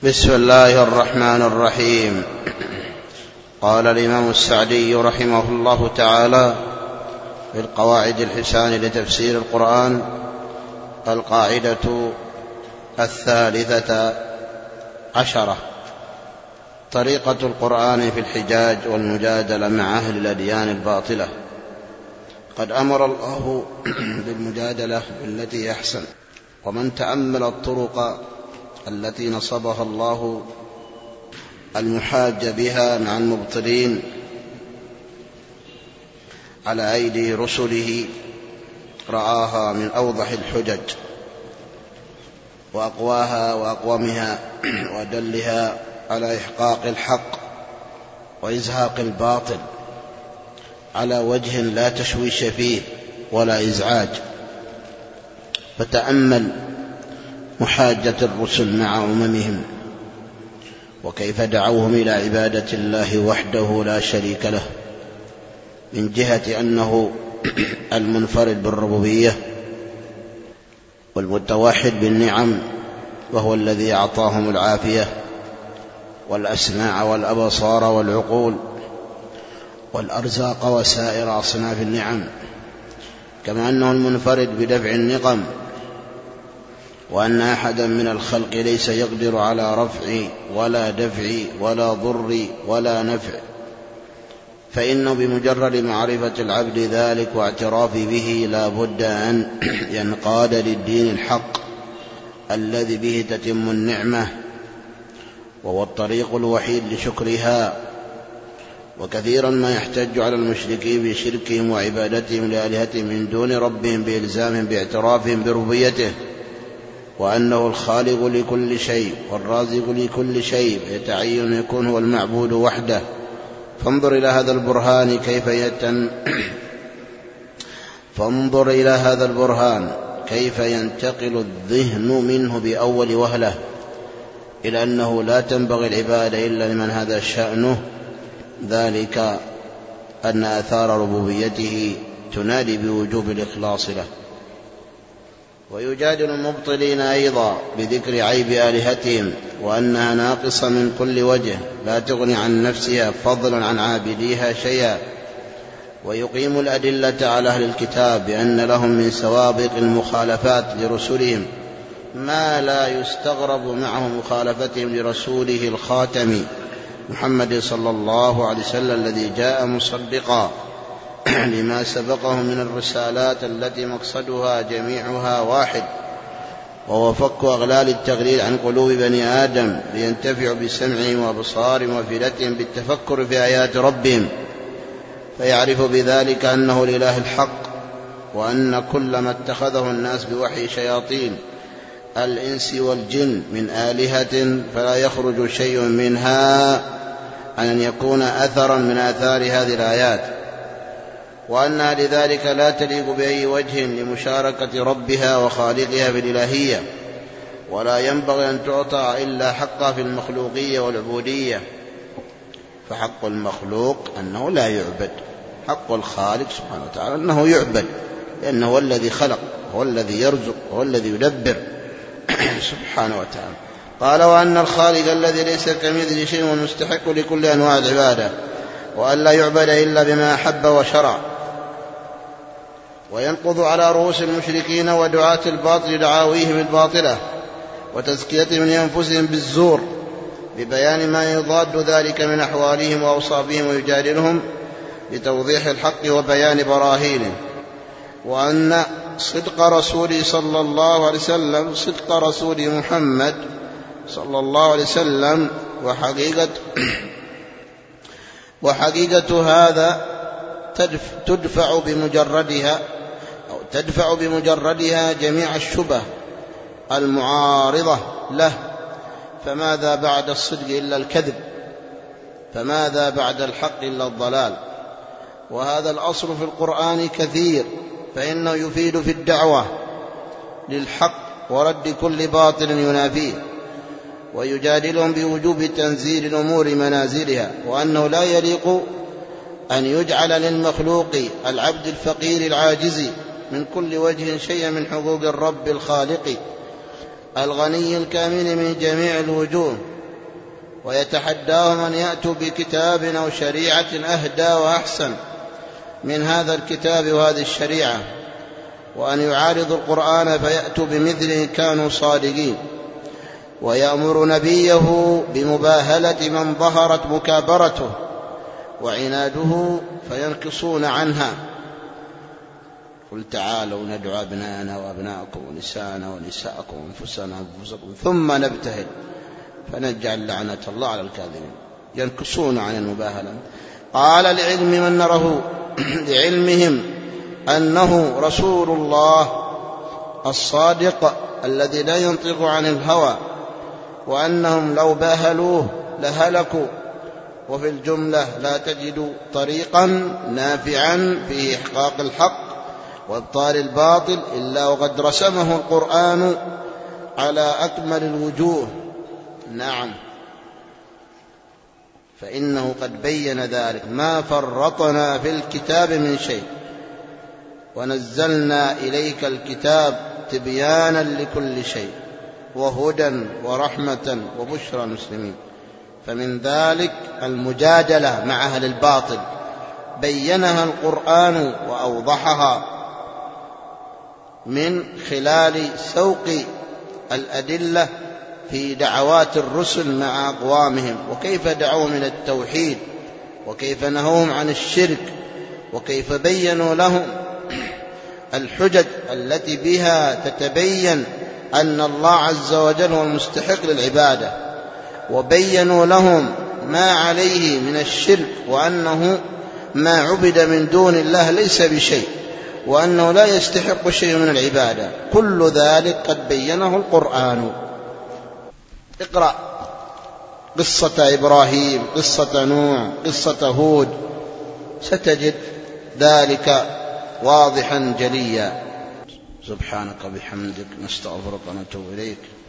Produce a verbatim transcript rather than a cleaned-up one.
بسم الله الرحمن الرحيم. قال الإمام السعدي رحمه الله تعالى في القواعد الحسان لتفسير القرآن: القاعدة الثالثة عشرة: طريقة القرآن في الحجاج والمجادلة مع أهل الأديان الباطلة. قد أمر الله بالمجادلة بالتي أحسن، ومن تأمل الطرق التي نصبها الله المحاج بها مع المبطلين على أيدي رسله رآها من أوضح الحجج وأقواها وأقومها وأدلها على إحقاق الحق وإزهاق الباطل على وجه لا تشويش فيه ولا إزعاج. فتأمل محاجة الرسل مع أممهم، وكيف دعوهم إلى عبادة الله وحده لا شريك له، من جهة أنه المنفرد بالربوبية والمتوحد بالنعم، وهو الذي أعطاهم العافية والأسماع والأبصار والعقول والأرزاق وسائر أصناف النعم، كما أنه المنفرد بدفع النقم، وأن أحدا من الخلق ليس يقدر على رفع ولا دفع ولا ضر ولا نفع، فإنه بمجرد معرفة العبد ذلك واعتراف به لا بد أن ينقاد للدين الحق الذي به تتم النعمة، وهو الطريق الوحيد لشكرها. وكثيرا ما يحتج على المشركين بشركهم وعبادتهم لآلهتهم من دون ربهم بإلزامهم باعترافهم بربوبيته وأنه الخالق لكل شيء والرازق لكل شيء، يتعين يكون هو المعبود وحده. فانظر إلى هذا البرهان كيف يتن فانظر إلى هذا البرهان كيف ينتقل الذهن منه بأول وهلة إلى أنه لا تنبغي العبادة إلا لمن هذا شأنه، ذلك أن آثار ربوبيته تنادي بوجوب الإخلاص له. ويجادل المبطلين أيضا بذكر عيب آلهتهم وأنها ناقصة من كل وجه لا تغني عن نفسها فضلا عن عابديها شيئا، ويقيم الأدلة على أهل الكتاب بأن لهم من سوابق المخالفات لرسلهم ما لا يستغرب معه مخالفتهم لرسوله الخاتم محمد صلى الله عليه وسلم الذي جاء مصدقا لما سبقه من الرسالات التي مقصدها جميعها واحد، وهو فك أغلال التغليل عن قلوب بني آدم لينتفعوا بسمعهم وأبصارهم وأفئدتهم بالتفكر في آيات ربهم، فيعرف بذلك أنه الإله الحق، وأن كل ما اتخذه الناس بوحي شياطين الإنس والجن من آلهة فلا يخرج شيء منها عن أن يكون أثرا من آثار هذه الآيات، وأنها لذلك لا تليق بأي وجه لمشاركة ربها وخالقها في الإلهية، ولا ينبغي أن تعطى إلا حقها في المخلوقية والعبودية. فحق المخلوق أنه لا يعبد، حق الخالق سبحانه وتعالى أنه يعبد، لأنه هو الذي خلق، هو الذي يرزق، هو الذي يدبر سبحانه وتعالى. قال: وأن الخالق الذي ليس كمثله شيء والمستحق لكل أنواع العبادة، وأن لا يعبد إلا بما أحب وشرع. وينقض على رؤوس المشركين ودعاة الباطل دعاويهم الباطلة وتزكيتهم لأنفسهم بالزور ببيان ما يضاد ذلك من أحوالهم وأوصافهم، ويجادلهم بتوضيح الحق وبيان براهينه. وأن صدق رسول صلى الله عليه وسلم صدق رسول محمد صلى الله عليه وسلم وحقيقة وحقيقة هذا تدفع بمجردها أو تدفع بمجردها جميع الشبه المعارضة له. فماذا بعد الصدق إلا الكذب؟ فماذا بعد الحق إلا الضلال؟ وهذا الأصل في القرآن كثير، فإنه يفيد في الدعوة للحق ورد كل باطل ينافيه، ويجادلهم بوجوب تنزيل الأمور منازلها، وأنه لا يليق أن يجعل للمخلوق العبد الفقير العاجز من كل وجه شيء من حقوق الرب الخالق الغني الكامل من جميع الوجوه، ويتحداهم أن يأتوا بكتاب أو شريعة أهدى وأحسن من هذا الكتاب وهذه الشريعة، وأن يعارضوا القرآن فيأتوا بمثله كانوا صادقين. ويأمر نبيه بمباهلة من ظهرت مكابرته وعناده فينكصون عنها. قل تعالوا ندعو أبناءنا وأبناءكم ونساءنا ونساءكم وأنفسنا وأنفسكم ثم نبتهل فنجعل لعنة الله على الكاذبين. ينكصون عن المباهلة. قال لعلم من نره لعلمهم أنه رسول الله الصادق الذي لا ينطق عن الهوى، وأنهم لو باهلوه لهلكوا. وفي الجملة لا تجد طريقا نافعا في إحقاق الحق وإبطال الباطل إلا وقد رسمه القرآن على أكمل الوجوه. نعم، فإنه قد بين ذلك، ما فرطنا في الكتاب من شيء، ونزلنا إليك الكتاب تبيانا لكل شيء وهدى ورحمة وبشرى المسلمين. فمن ذلك المجادلة مع أهل الباطل بينها القرآن وأوضحها من خلال سوق الأدلة في دعوات الرسل مع أقوامهم، وكيف دعوا من التوحيد، وكيف نهوهم عن الشرك، وكيف بينوا لهم الحجج التي بها تتبين أن الله عز وجل هو المستحق للعبادة، وبينوا لهم ما عليه من الشرك، وأنه ما عبد من دون الله ليس بشيء، وأنه لا يستحق شيء من العبادة. كل ذلك قد بينه القرآن. اقرأ قصة إبراهيم، قصة نوح، قصة هود، ستجد ذلك واضحا جليا. سبحانك بحمدك نستغفرك ونتوب إليك.